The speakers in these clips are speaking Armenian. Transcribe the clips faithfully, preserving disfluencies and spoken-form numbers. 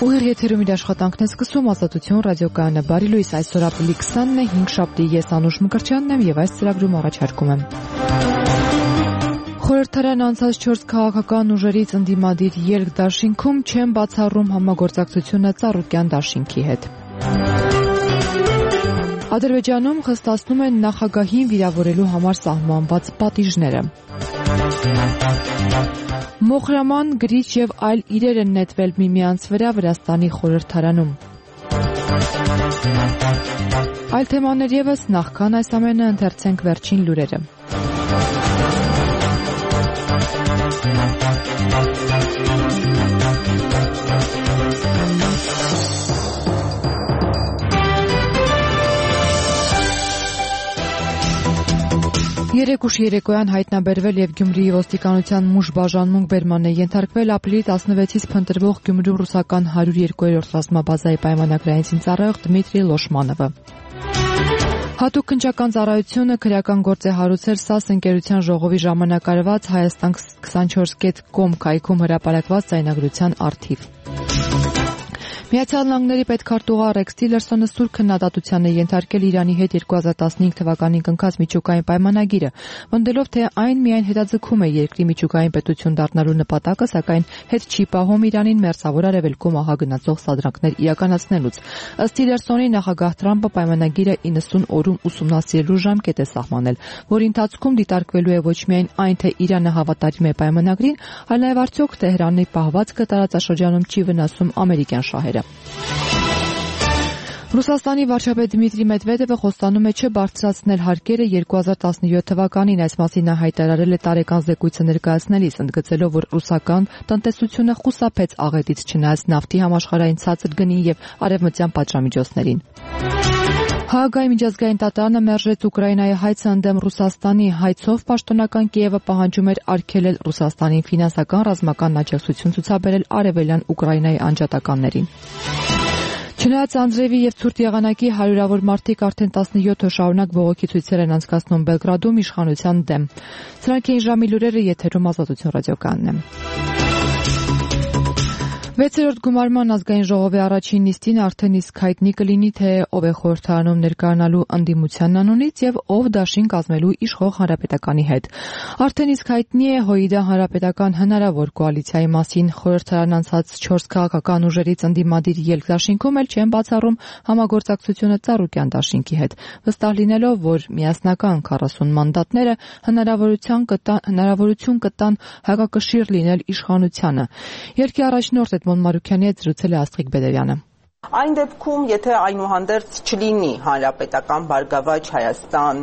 Ուղիղ եթերում իր աշխատանքն է սկսում Ազատություն ռադիոկայանը։ Բարի լույս, այսօր ապրիլի քսանն է, հինգշաբթի, ես Անուշ Մկրտչյանն եմ եւ այս ծրագրում առաջարկում եմ։ Խորհրդարան անցած չորս քաղաքական ուժերից ընդդիմադիր ելք դաշինքում չեն բացառում համագործակցությունը Ծառուկյան դաշինքի հետ։ Ադրբեջանում խստացնում են նախագահին վիրավորելու համար սահմանված պատիժները։ Մոխրաման, գրիչ եւ այլ իրեր են նետվել միմյանց վրա Վրաստանի խորհրդարանում։ Այլ թեմաներ եւս նախքան այս ամենը ընթերցենք վերջին լուրերը։ Երեկ ուշ երեկոյան հայտնաբերվել եւ Գյումրիի ոստիկանության մուժ բաժանմունք բերման է ենթարկվել ապրիլի տասնվեցից փնտրվող Գյումրու ռուսական հարյուր երկու ռազմաբազայի պայմանագրային զինծառայող Դմիտրի Լոշմանովը։ Հատուկ քննչական ծառայությունը քրեական գործ է հարուցել ՍԱՍ ընկերության ժողովի ժամանակարված Հայաստան քսանչորս կետ կոմ կայքում հրապարակված ձայնագրության առթիվ։ Միացյալ Նահանգների պետքարտուղար Ռեքս Տիլերսոնը սուր քննադատության է ենթարկել Իրանի հետ երկու հազար տասնհինգ թվականին կնքած միջուկային պայմանագիրը, պնդելով, թե այն միայն հետաձգում է երկրի միջուկային պետություն դառնալու նպատակը, սակայն հետ չի պահում Իրանին մերձավոր արևելքում ահագնացող սադրանքներ իրականացնելուց։ Ըստ Տիլերսոնի, նախագահ Թրամփը պայմանագիրը իննսուն օրում ուսումնասիրելու ժամկետ է սահմանել, որի ընթացքում դիտարկվելու է ոչ միայն այն, թե Իրանը հավատարիմ է պայմանագրին, այլ նաև արդյոք Թեհրանի պահվածքը տարածաշրջանում չի վնասում ամերիկյան շահերը։ Ռուսաստանի վարչապետ Դմիտրի Մեդվեդևը խոստանում է չբարձրացնել հարկերը երկու հազար տասնյոթ թվականին, այս մասին նա հայտարարել է տարեկան զեկույցը ներկայացնելիս, ընդգծելով, որ ռուսական տնտեսությունը խուսափեց աղետից չնայած նավթի համաշխարհային ցածր գնին եւ արևմտյան պատժամիջոցներին։ Հաագայի միջազգային դատարանը մերժեց Ուկրաինայի հայցը ընդդեմ Ռուսաստանի հայցով պաշտոնական Կիևը պահանջում էր արգելել Ռուսաստանին ֆինանսական ռազմական աջակցություն ցուցաբերել արևելյան Ուկրաինայի անջատականներին։ Չնայած անձրևի եւ ցուրտ եղանակի հարյուրավոր մարդիկ արդեն տասնյոթ օր շարունակ բողոքի ցույցեր են անցկացնում Բելգրադում իշխանության դեմ։ Սրանք էին ժամի լուրերը, եթերում Ազատություն ռադիոկայանն է։ Վեցերորդ գումարման ազգային ժողովի առաջին նիստին արդեն իսկ հայտնի կլինի, թե ով է խորհրդարանում ներկայանալու ընդդիմության անունից եւ ով դաշին կազմելու իշխող հանրապետականի հետ։ Արդեն իսկ հայտնի է ՀՅԴ հանրապետական հնարավոր կոալիցիայի մասին, խորհրդարան անցած չորս քաղաքական ուժերից ընդդիմադիր ելք դաշինքում էլ չեն բացառում համագործակցությունը Ծառուկյան դաշինքի հետ, վստահ լինելով, որ միասնական քառասուն մանդատները հնարավորություն կտան հնարավորություն կտան հակակշիռ լինել իշխանությանը։ Երկի առաջնորդ Էդմոն Մարուքյանի հետ զրուցել է Աստղիկ Բեդերյանը։ Այն դեպքում, եթե այնուհանդերձ չլինի հանրապետական Բարգավաճ Հայաստան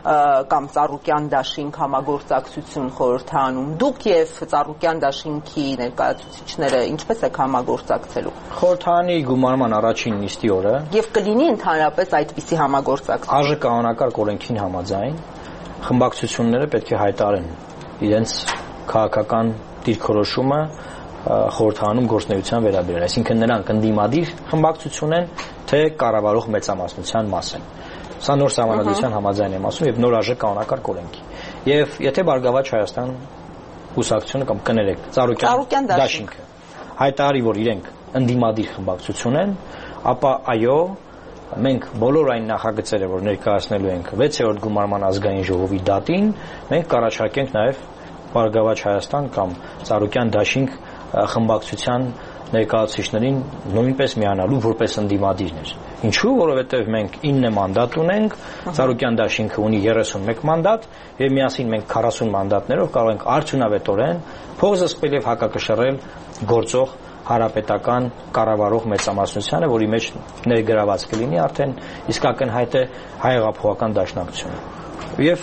կամ Ծառուկյան դաշինք համագործակցություն խորհրդարանում, դուք եւ Ծառուկյան դաշինքի ներկայացուցիչները ինչպես եք համագործակցելու։ Խորհրդարանի գումարման առաջին նիստի օրը եւ կլինի ընդհանրապես այդպիսի համագործակցություն։ ԱԺ կանոնակարգ օրենքին համաձայն խմբակցությունները պետք է հայտարարեն իրենց քաղաքական դիրքորոշումը խորհրդարանում գործունեության վերաբերյալ, այսինքն նրանք ընդդիմադիր խմբակցություն են, թե կառավարող մեծամասնության մաս են։ Սա նոր սահմանադրության համաձայն եմ ասում եւ նոր ԱԺ կանոնակարգ օրենքի։ Եվ եթե Բարգավաճ Հայաստան կուսակցությունը կամ կներեք Ծառուկյան դաշինքը հայտարարի, որ իրենք ընդդիմադիր խմբակցություն են, ապա այո, մենք բոլոր այն նախագծերը, որ ներկայացնելու ենք վեցերորդ գումարման ազգային ժողովի դատին, մենք կառաջարկենք նաեւ Բարգավաճ Հայաստան կամ Ծառուկյան դաշինք խմբակցության ներկայացուցիչներին նույնպես միանալու որպես ընդդիմադիրներ։ Ինչու՞, որովհետև մենք ինը մանդատ ունենք, Ծառուկյան դաշինքը ունի երեսունմեկ մանդատ, եւ միասին մենք քառասուն մանդատներով կարող ենք արդյունավետորեն փող զսպել եւ հակակշռել գործող հանրապետական կառավարող մեծամասնությանը, որի մեջ ներգրաված կլինի արդեն իսկական հայտ է հայեղափոխական դաշնակցությունը։ Եվ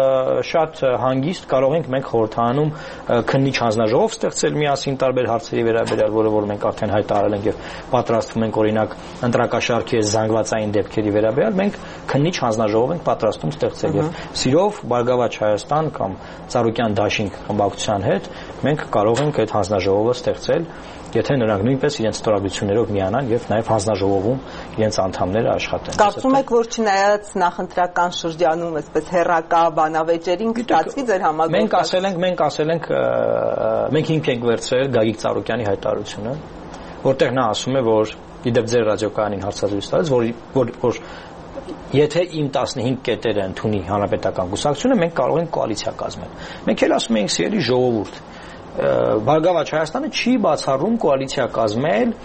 շատ հանգիստ կարող ենք մենք խորհրդարանում քննիչ հանձնաժողով ստեղծել միասին տարբեր հարցերի վերաբերյալ, որը որ մենք արդեն հայտարարել ենք եւ պատրաստվում ենք օրինակ ընտրակաշառքի զանգվածային դեպքերի վերաբերյալ, մենք քննիչ հանձնաժողով ենք պատրաստում ստեղծել եւ սիրով Բարգավաճ Հայաստան կամ Ծառուկյան դաշինք խմբակցության հետ մենք կարող ենք այդ հանձնաժողովը ստեղծել, եթե նրանք նույնպես իրենց ստորագրություններով միանան եւ նաեւ հանձնաժողովում իրենց անդամները աշխատեն։ Կարծում եք, որ չնայած նախընտրական շրջանում այսպես հերակա բանավեճերին կստացվի ձեր համագործակցությունը։ Մենք ասել ենք, մենք ասել ենք, մենք հիմք ենք վերցրել Գագիկ Ծառուկյանի հայտարարությունը, որտեղ նա ասում է, որ իդեպ ձեր ռադիոկայանին հարցազրույց տալիս, որ որ որ եթե իմ տասնհինգ կետերը ընդունի Հանրապետական կուսակցությունը, մենք կարող ենք կոալիցիա կազմել։ Մենք էլ ասում ենք սիրելի ժողովուրդ, Բարգավաճ Հայաստանը չի բացառում կոալիցիա կազմել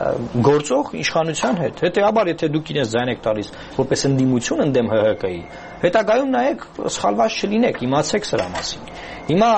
գործող իշխանության հետ։ Հետևաբար, եթե դուք իրենց ձայն եք տալիս որպես ընդդիմություն ընդդեմ Հ Հ Կ-ի, հետագայում նայեք սխալված չլինեք, իմացեք սրա մասին։ Հիմա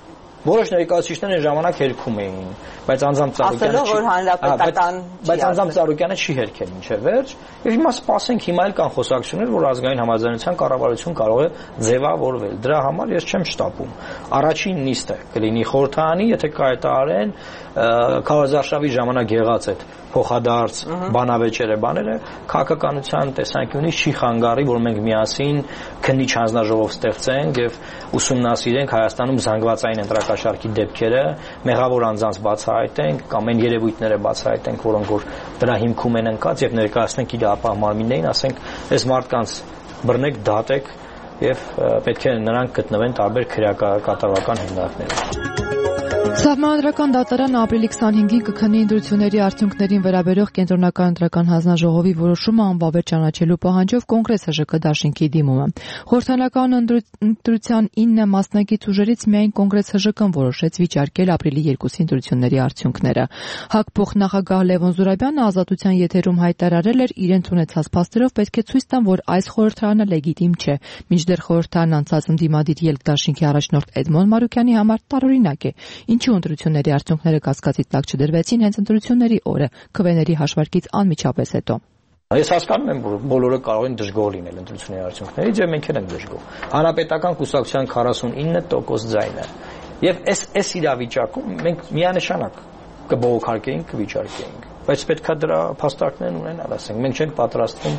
որոշ ներկայացուցիչներ այն ժամանակ հերքում էին, բայց անձամբ Ծառուկյանը ասելով որ հանրապետական բայց անձամբ Ծառուկյանը չի հերքել մինչև վերջ, եւ հիմա սպասենք, հիմա էլ կան խոսակցություններ, որ ազգային համաձայնության կառավարություն կարող է ձևավորվել։ Դրա համար ես չեմ շտապում։ Առաջին նիստը կլինի խորհրդարանի, եթե կհայտարարեն Քարոզարշավի ժամանակ եղած այդ փոխադարձ բանավեճերը, բաները քաղաքականության տեսանկյունից չի խանգարի, որ մենք միասին քննիչ հանձնաժողով ստեղծենք եւ ուսումնասիրենք Հայաստանում զանգվածային ընտրակաշառքի դեպքերը, մեղավոր անձանց բացահայտենք կամ այն երևույթները բացահայտենք, որոնք որ դրա հիմքում են ընկած եւ ներկայացնենք իր ապահ մարմիններին, ասենք, այս մարդկանց բռնեք, դատեք եւ պետք է նրանք գտնվեն տարբեր քրեակատարական հիմնարկներում։ Սահմանադրական դատարանը ապրիլի քսանհինգին կքննի ընտրությունների արդյունքներին վերաբերող կենտրոնական ընտրական հանձնաժողովի որոշումը անվավեր ճանաչելու պահանջով Կոնգրես Հ Ժ Կ դաշինքի դիմումը։ Խորհրդարանական ընտրության ինը մասնակից ուժերից միայն Կոնգրես Հ Ժ Կն որոշեց վիճարկել ապրիլի երկուսի ընտրությունների արդյունքները։ ՀԱԿ փոխնախագահ Լևոն Զուրաբյանը ազատության եթերում հայտարարել էր, իրենց ունեցած փաստերով պետք է ցույց տան, որ այս խորհրդարանը լեգիտիմ չէ, մինչդեռ խորհրդարան անցած ընդդիմադիր ելք դաշինքի առաջնորդ Էդմոն Մարուկյանի համար տարօրինակ է։ Ինչու ընտրությունների արդյունքները կասկածի տակ չդրվեցին հենց ընտրությունների օրը, քվեների հաշվարկից անմիջապես հետո։ Ես հասկանում եմ, որ բոլորը կարող են դժգոհ լինել ընտրությունների արդյունքներից եւ մենք էլ ենք դժգոհ։ Հանրապետական կուսակցության քառասունինը տոկոս ձայնը։ Եւ այս այս իրավիճակում մենք միանշանակ կբողոքարկեինք, կվիճարկեինք, բայց պետքա դրա փաստարկներն ունենալ, ասենք, մենք չենք պատրաստվում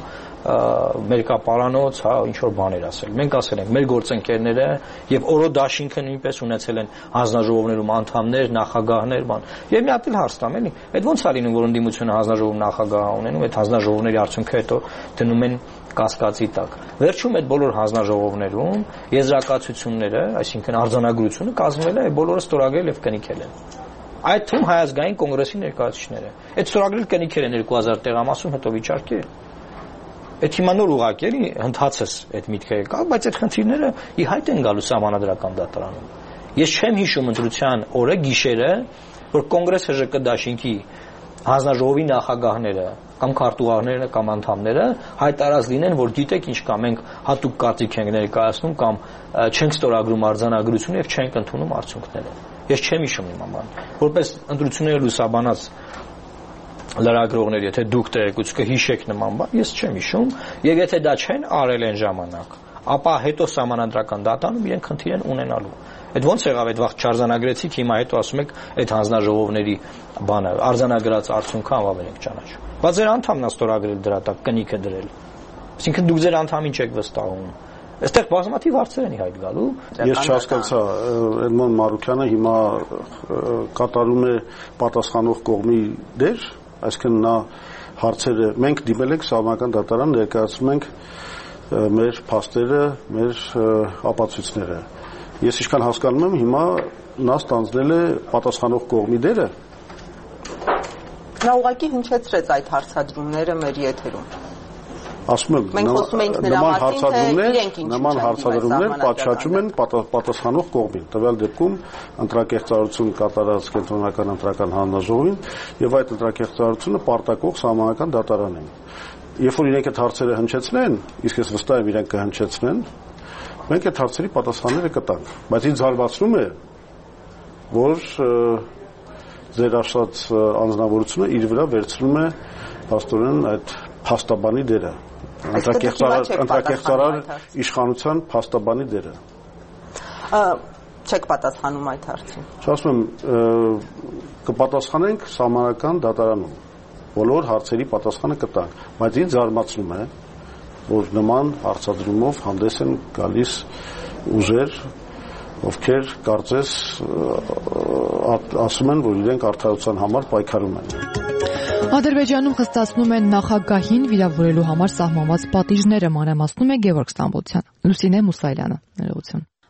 մեր կապարանոց, հա, ինչ որ բաներ ասել։ Մենք ասել ենք, մեր գործընկերները եւ օրո դաշինքը նույնպես ունեցել են հանձնաժողովներում անդամներ, նախագահներ, բան։ Եվ մի հատ էլ հարց տամ, էլի, այդ ո՞նց է լինում, որ ընդդիմությունը հանձնաժողով նախագահ ունենում, այդ հանձնաժողովների արդյունքը հետո դնում են կասկածի տակ։ Վերջում այդ բոլոր հանձնաժողովներում եզրակացությունները, այսինքն արձանագրությունը կազմվել է, բոլորը ստորագրել եւ կնիքել են։ Այդ թվում Հայազգային կոնգրեսի ներկայացուցիչները։ Այդ ստորագրել կնիքել են երկու հազար տեղամասում, հետո վիճարկել։ Այդ հիմա նոր ուղղակի էլի հնդհացս այդ միտքը եկավ, բայց այդ խնդիրները ի հայտ են գալու Սահմանադրական դատարանում։ Ես չեմ հիշում ընտրության օրը գիշերը, որ Կոնգրես Հ Ժ Կ դաշինքի հանձնաժողովի նախագահները կամ քարտուղարները կամ անդամները հայտարարած լինեն, որ գիտեք ինչ կա, մենք հատուկ կարծիք ենք ներկայացնում կամ չենք ստորագրում արձանագրությունը եւ չենք ընդունում արդյունքները։ Ես չեմ հիշում իմ բան։ Որպես ընտրությունները լուսաբանած լրագրողներ, եթե դուք տեղեկություն կհիշեք նման բան, ես չեմ հիշում, եւ եթե դա չեն արել են ժամանակ, ապա հետո Սահմանադրական դատարանում իրենք խնդիր են ունենալու։ Այդ ո՞նց եղավ, այդ վաղ չարձանագրեցիք, հիմա հետո ասում եք այդ հանձնաժողովների բանը, արձանագրած արդյունքը անվավեր ենք ճանաչում։ Բայց ձեր անդամն է ստորագրել դրա տակ կնիքը դրել։ Այսինքն դուք ձեր անդամին չեք վստահում։ Այստեղ բազմաթիվ հարցեր են հայտ գալու։ Ես չհասկացա, Էդմոն Մարուկյանը հիմա կատարում է պատասխանող կողմի դեր, այսինքն նա հարցերը մենք դիմել ենք Սահմանադրական դատարան, ներկայացնում ենք մեր փաստերը, մեր ապացույցները։ Ես ինչքան հասկանում եմ, հիմա նա ստանձնել է պատասխանող կողմի դերը։ Նա ուղղակի հնչեցրեց այդ հարցադրումները մեր եթերում։ Ասում եմ, նման հարցադրումներ, նման հարցադրումներ պատշաճում են պատասխանող կողմին։ Տվյալ դեպքում ընտրակեղծարություն կատարած կենտրոնական ընտրական հանձնաժողովին եւ այդ ընտրակեղծարությունը պարտակող Սահմանադրական դատարանին։ Երբ որ իրենք այդ հարցերը հնչեցնեն, իսկ ես վստահ եմ իրենք կհնչեցնեն, մենք այդ հարցերի պատասխանները կտանք։ Բայց ինձ զարմացնում է, որ ձեր ասած անձնավորությունը իր վրա վերցնում է փաստորեն այդ փաստաբանի դերը։ Ընտրակեղծարար իշխանության փաստաբանի դերը։ Չեք պատասխանում այդ հարցին։ Չասում եմ, կպատասխանենք Սահմանադրական դատարանում։ Բոլոր հարցերի պատասխանը կտանք, բայց ինձ զարմացնում է, որ նման հարցադրումով հանդես են գալիս ուժեր, ովքեր կարծես ասում են, որ իրենք արդարության համար պայքարում են։ Ադրբեջանում խստացնում են նախագահին վիրավորելու համար սահմանված պատիժները, մանրամասնում է Գևորգ Ստամբոլցյան։ Լուսինե Մուսայելյանը, ներողություն։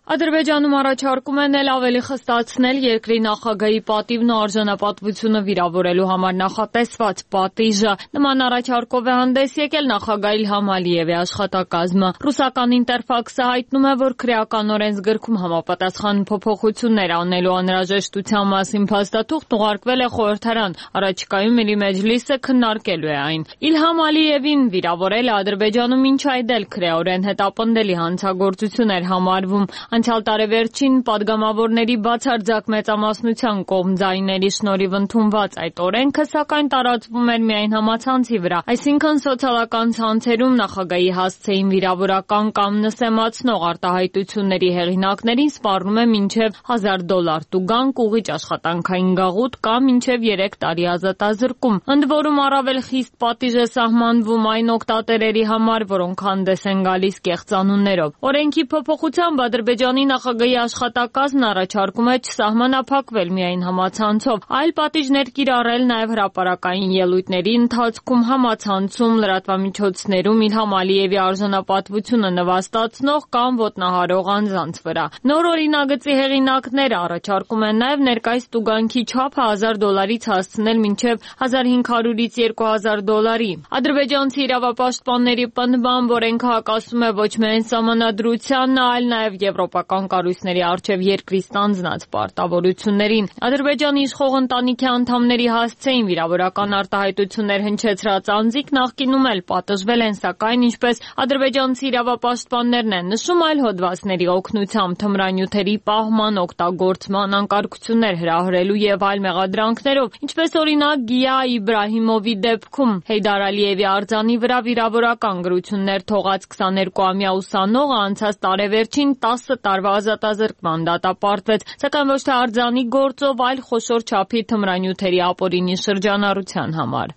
Ադրբեջանում առաջարկում են էլ ավելի խստացնել երկրի նախագահի պատիվն ու արժանապատվությունը վիրավորելու համար նախատեսված պատիժը։ Նման առաջարկով է հանդես եկել նախագահ Իլհամ Ալիևի աշխատակազմը։ Ռուսական Ինտերֆաքսը հայտնում է, որ քրեական օրենսգրքում համապատասխան փոփոխություններ անելու անհրաժեշտության մասին փաստաթուղթ ուղարկվել է խորհրդարան։ Առաջիկայում Միլի Մեջլիսը քննարկելու է այն։ Իլհամ Ալիևին վիրավորելը Ադրբեջանում մինչ այդ էլ քրեորեն հետապնդելի հանցագործություն էր համարվում։ Անցյալ տարեվերջին падգամավորների բացարձակ մեծամասնության կողմ ձայների շնորհիվ ընդունված այդ օրենքը սակայն տարածվում էր միայն համացանցի վրա, այսինքն սոցիալական ցանցերում նախագահի հասցեին վիրավորական կամ նսեմացնող արտահայտությունների հեղինակներին սպառնում է մինչև հազար դոլար տուգանք, ուղիճ աշխատանքային գաղութ կամ մինչև երեք տարի ազատազրկում։ Ընդ որում առավել խիստ պատիժ է սահմանվում այն օգտատերերի համար, որոնք հանդես են գալիս կեղծանուններով։ Օրենքի փոփոխությամբ Ադրբեջանի նախագահի աշխատակազմն առաջարկում է չսահմանափակվել միայն համացանցով, այլ պատիժներ կիրառել նաև հրապարակային ելույթների ընթացքում, համացանցում, լրատվամիջոցներում Իլհամ Ալիևի արժանապատվությունը նվաստացնող կամ ոտնահարող անձանց վրա։ Նոր օրինագծի հեղինակները առաջարկում են նաև ներկայիս տուգանքի չափը հազար դոլարից հասցնել մինչև հազար հինգ հարյուրից երկու հազար դոլարի։ Ադրբեջանցի իրավապաշտպանների պնդմամբ օրենքը հակասում է ոչ միայն սահմանադրությանն, այլ նաև եվրոպական կառույցների առջև երկրի ստանձնած պարտավորություններին։ Ադրբեջանի իշխող ընտանիքի անդամների հասցեին վիրավորական արտահայտություններ հնչեցրած անձիկ նախկինում էլ պատժվել են, սակայն ինչպես ադրբեջանցի իրավապաշտպաններն են նշում, այլ հոդվածների օգնությամբ թմրանյութերի պահման, օգտագործման, անկարգություններ հրահրելու եւ այլ մեղադրանքներով, ինչպես օրինակ Գիա Իբրահիմովի դեպքում Հեյդար Ալիևի արձանի վրա վիրավորական գրություններ թողած քսաներկուամյա ուսանողը անցած տարեվերջին տասը տարվա ազատազրկման դատապարտվեց, սակայն ոչ թե արձանի գործով, այլ խոշոր չափի թմրանյութերի ապօրինի շրջանառության համար։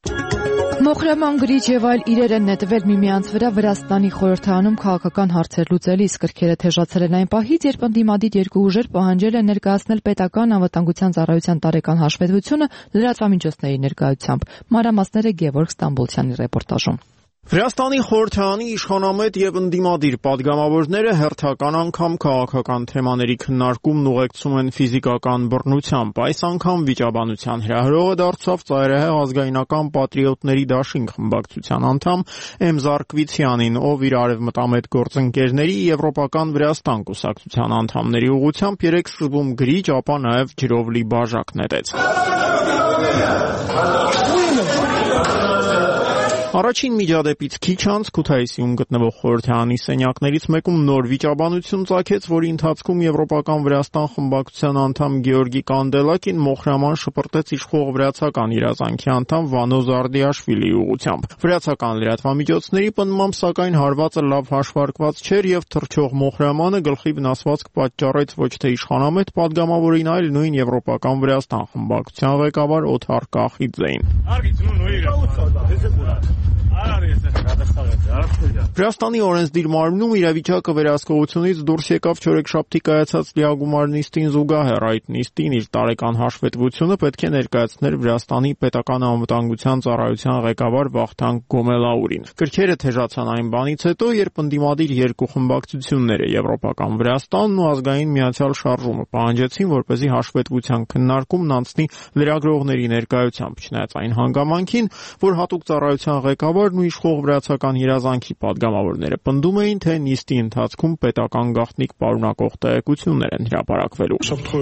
Մոխրաման գրիչ եւ այլ իրեր են նետվել միմյանց վրա Վրաստանի խորհրդարանում քաղաքական հարցեր լուծելիս։ Կրքերը թեժացել են այն պահից, երբ ընդդիմադիր երկու ուժեր պահանջել են ներկայացնել պետական անվտանգության ծառայության տարեկան հաշվետվությունը լրատվամիջոցների ներկայությամբ։ Մանրամասները Գևորգ Ստամբոլցյանի ռեպորտաժում։ Վրաստանի խորհրդարանի իշխանամետ եւ ընդդիմադիր падգամավորները հերթական անգամ քաղաքական թեմաների քննարկումն ուղեկցում են ֆիզիկական բռնությամբ։ Այս անգամ վիճաբանության հրահրողը դարձավ ծայրահեղ ազգայնական պատրիոտների դաշինք խմբակցության անդամ Էմզար Կվիցյանին, ով իր արևմտամետ գործընկերների Եվրոպական Վրաստան կուսակցության անդամների ուղղությամբ երեք սկզբում գրիչ, ապա նաեւ ջրով լի բաժակ նետեց։ Առաջին միջադեպից քիչ անց Քութայիսիում գտնվող խորհրդարանի սենյակներից մեկում նոր վիճաբանություն ծագեց, որի ընթացքում Եվրոպական Վրաստան խմբակցության անդամ Գեորգի Կանդելակին մոխրաման շպրտեց իշխող վրացական իրազանքի անդամ Վանո Զարդիաշվիլիի ուղղությամբ։ Վրացական լրատվամիջոցների պնդմամբ, սակայն հարվածը լավ հաշվարկված չէր եւ թռչող մոխրամանը գլխի վնասվածք պատճառեց ոչ թե իշխանամետ падգամավորին, այլ նույն Եվրոպական Վրաստան խմբակցության ղեկավար Օթար Կախիձեին։ Վրաստանի օրենսդիր մարմնում իրավիճակը վերահսկողությունից դուրս եկավ չորեքշաբթի կայացած լիագումար նիստին զուգահեռ։ Այդ նիստին իր տարեկան հաշվետվությունը պետք է ներկայացներ Վրաստանի պետական անվտանգության ծառայության ղեկավար Վախթանգ Գոմելաուրին։ Կրքերը թեժացան այն բանից հետո, երբ ընդդիմադիր երկու խմբակցությունները Եվրոպական Վրաստանն ու ազգային միացյալ շարժումը պահանջեցին, որպեսզի հաշվետվության քննարկումն անցնի լրագրողների ներկայությամբ, չնայած այն հանգամանքին, որ հատուկ ծառայության ղեկավարն ու իշխող վրացական երազանքի падգամավորները պնդում էին, թե նիստի ընթացքում պետական գաղտնիք պարունակող տեղեկություններ են հրապարակվելու։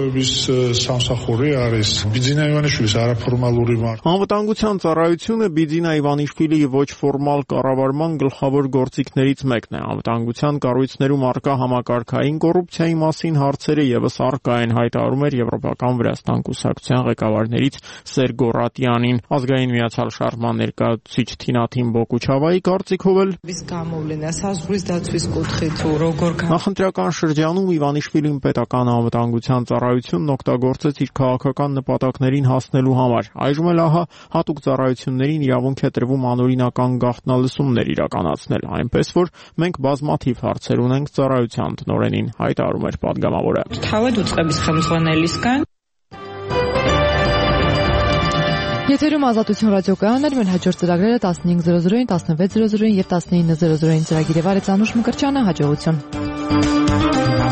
Անվտանգության ծառայությունը Բիձինա Իվանիշվիլիի ոչ ֆորմալ կառավարման գլխավոր գործիքներից մեկն է։ Անվտանգության կառույցներում առկա համակարգային կոռուպցիայի մասին հարցերը եւս առկա են, հայտարարում էր Եվրոպական Վրաստան կուսակցության ղեկավարներից Սերգո Ռատյանին։ Ազգային միացյալ շարժման ներկայացուցիչ Թինաթին Բոկուչավայի կարծիքով էլ նախընտրական շրջանում Իվանիշվիլին պետական անվտանգության ծառայությունն օգտագործեց իր քաղաքական նպատակներին հասնելու համար։ Այժմ էլ ահա հատուկ ծառայություններին իրավունք է տրվում անօրինական գաղտնալսումներ իրականացնել, այնպես որ մենք բազմաթիվ հարցեր ունենք ծառայության տնօրենին, հայտարարում էր падգամավորը։ Եթերում Ազատություն ռադիոկայանն էր, մեր հաջորդ ծրագրերը տասնհինգ զրո զրոին, տասնվեց զրո զրոին եւ տասնինը զրո զրոին ծրագիրը վարեց Անուշ Մկրտչյանը, հաջողություն։